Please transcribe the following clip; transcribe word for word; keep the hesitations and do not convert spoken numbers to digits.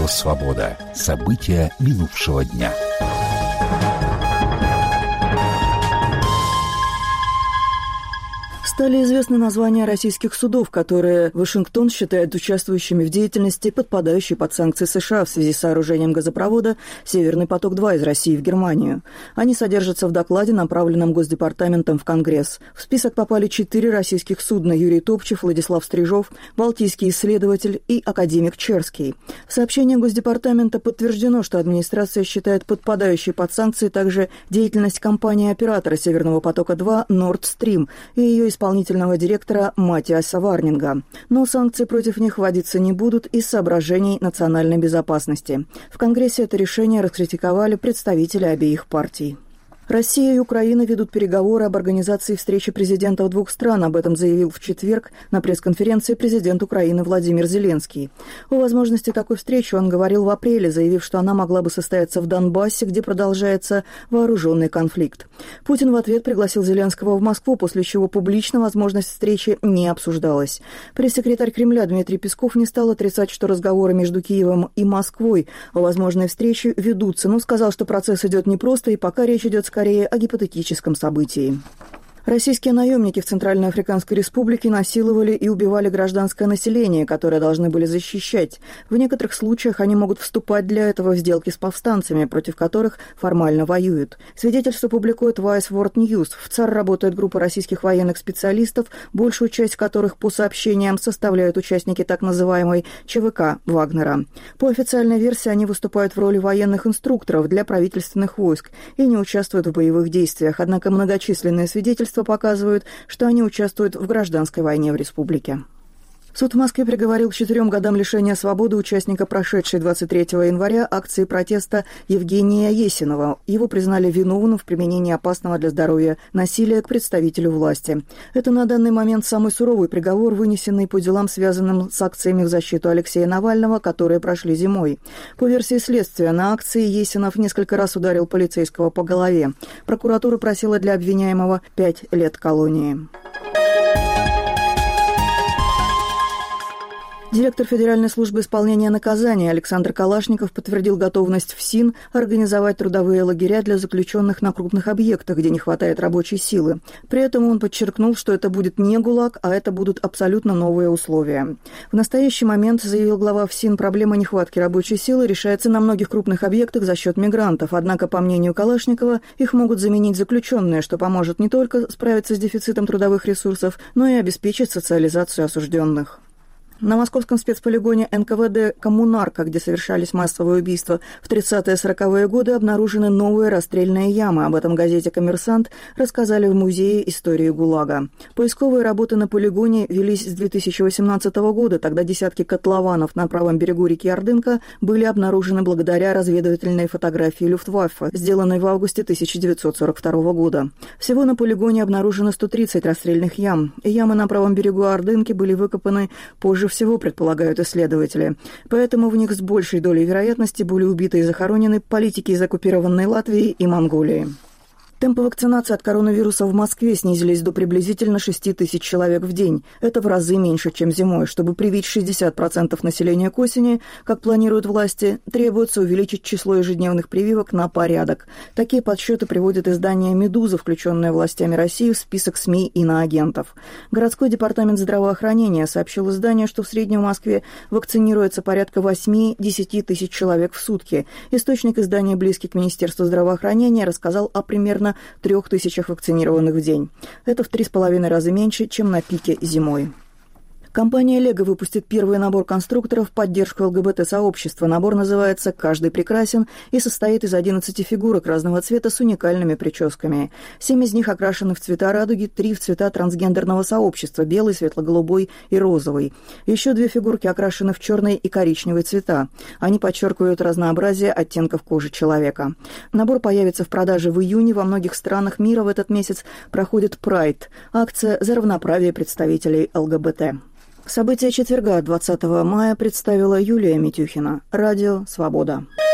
Радио «Свобода». События минувшего дня. Стали известны названия российских судов, которые Вашингтон считает участвующими в деятельности, подпадающей под санкции США в связи с сооружением газопровода «Северный поток-два» из России в Германию. Они содержатся в докладе, направленном Госдепартаментом в Конгресс. В список попали четыре российских судна: Юрий Топчев, Владислав Стрижов, Балтийский исследователь и академик Черский. В сообщении Госдепартамента подтверждено, что администрация считает подпадающей под санкции также деятельность компании-оператора «Северного потока-два» Nord Stream и ее исполнительного исполнительного директора Матиаса Варнинга. Но санкции против них вводиться не будут из соображений национальной безопасности. В Конгрессе это решение раскритиковали представители обеих партий. Россия и Украина ведут переговоры об организации встречи президентов двух стран. Об этом заявил в четверг на пресс-конференции президент Украины Владимир Зеленский. О возможности такой встречи он говорил в апреле, заявив, что она могла бы состояться в Донбассе, где продолжается вооруженный конфликт. Путин в ответ пригласил Зеленского в Москву, после чего публично возможность встречи не обсуждалась. Пресс-секретарь Кремля Дмитрий Песков не стал отрицать, что разговоры между Киевом и Москвой о возможной встрече ведутся, но сказал, что процесс идет непросто и пока речь идет скорее о гипотетическом событии. Российские наемники в Центральноафриканской Республике насиловали и убивали гражданское население, которое должны были защищать. В некоторых случаях они могут вступать для этого в сделки с повстанцами, против которых формально воюют. Свидетельство публикует Vice World News. В ЦАР работает группа российских военных специалистов, большую часть которых, по сообщениям, составляют участники так называемой ЧВК Вагнера. По официальной версии они выступают в роли военных инструкторов для правительственных войск и не участвуют в боевых действиях, однако многочисленные свидетельства показывают, что они участвуют в гражданской войне в республике. Суд в Москве приговорил к четырем годам лишения свободы участника прошедшей двадцать третьего января акции протеста Евгения Есинова. Его признали виновным в применении опасного для здоровья насилия к представителю власти. Это на данный момент самый суровый приговор, вынесенный по делам, связанным с акциями в защиту Алексея Навального, которые прошли зимой. По версии следствия, на акции Есинов несколько раз ударил полицейского по голове. Прокуратура просила для обвиняемого пять лет колонии. Директор Федеральной службы исполнения наказания Александр Калашников подтвердил готовность ФСИН организовать трудовые лагеря для заключенных на крупных объектах, где не хватает рабочей силы. При этом он подчеркнул, что это будет не ГУЛАГ, а это будут абсолютно новые условия. В настоящий момент, заявил глава ФСИН, проблема нехватки рабочей силы решается на многих крупных объектах за счет мигрантов. Однако, по мнению Калашникова, их могут заменить заключенные, что поможет не только справиться с дефицитом трудовых ресурсов, но и обеспечить социализацию осужденных. На московском спецполигоне эн ка вэ дэ «Коммунарка», где совершались массовые убийства в тридцатые-сороковые годы, обнаружены новые расстрельные ямы. Об этом газете «Коммерсант» рассказали в Музее истории ГУЛАГа. Поисковые работы на полигоне велись с две тысячи восемнадцатого года. Тогда десятки котлованов на правом берегу реки Ордынка были обнаружены благодаря разведывательной фотографии Люфтваффе, сделанной в августе тысяча девятьсот сорок второго года. Всего на полигоне обнаружено сто тридцать расстрельных ям. Ямы на правом берегу Ордынки были выкопаны позже всего, предполагают исследователи. Поэтому в них с большей долей вероятности были убиты и захоронены политики из оккупированной Латвии и Монголии. Темпы вакцинации от коронавируса в Москве снизились до приблизительно шесть тысяч человек в день. Это в разы меньше, чем зимой. Чтобы привить шестьдесят процентов населения к осени, как планируют власти, требуется увеличить число ежедневных прививок на порядок. Такие подсчеты приводит издание «Медуза», включенное властями России в список СМИ иноагентов. Городской департамент здравоохранения сообщил изданию, что в среднем в Москве вакцинируется порядка восемь-десять тысяч человек в сутки. Источник издания, близкий к Министерству здравоохранения, рассказал о примерно трех тысячах вакцинированных в день. Это в три с половиной раза меньше, чем на пике зимой. Компания «Лего» выпустит первый набор конструкторов в поддержку эл гэ бэ тэ-сообщества. Набор называется «Каждый прекрасен» и состоит из одиннадцати фигурок разного цвета с уникальными прическами. Семь из них окрашены в цвета радуги, три в цвета трансгендерного сообщества – белый, светло-голубой и розовый. Еще две фигурки окрашены в черный и коричневый цвета. Они подчеркивают разнообразие оттенков кожи человека. Набор появится в продаже в июне. Во многих странах мира в этот месяц проходит Прайд – акция за равноправие представителей эл гэ бэ тэ. События четверга, двадцатого мая, представила Юлия Митюхина. Радио «Свобода».